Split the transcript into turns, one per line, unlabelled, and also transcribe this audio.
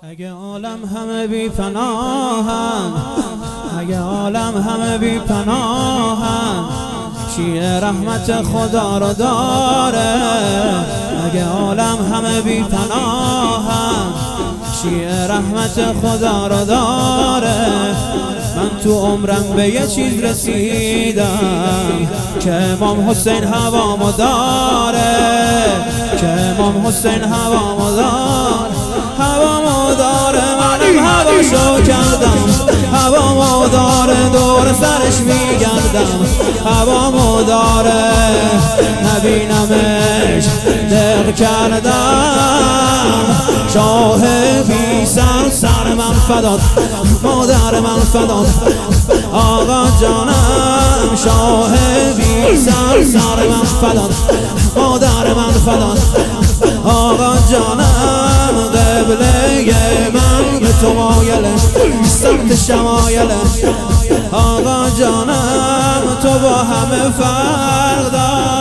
اگه عالم همه بی پناهن، اگه عالم همه بی پناهن، شیعه رحمت خدا رو داره. اگه عالم همه بی پناهن، شیعه رحمت خدا رو داره. من تو عمرم به یه چیز رسیدم که امام حسین هوامو داره، که امام حسین هوامو داره، هوامو داره. منم هواشو کردم، هوامو داره، دور سرش میگردم، هوامو داره. نبینمش دق کردم، شاه بی سر، سر من فدات، مادر من فدات، آقا جانم. شاه بی سر، سر من فدات، مادر من فدات، آقا جانم. قبله من به تو مایله، سمت شمایله، آقا جانم. تو با همه فرق داری.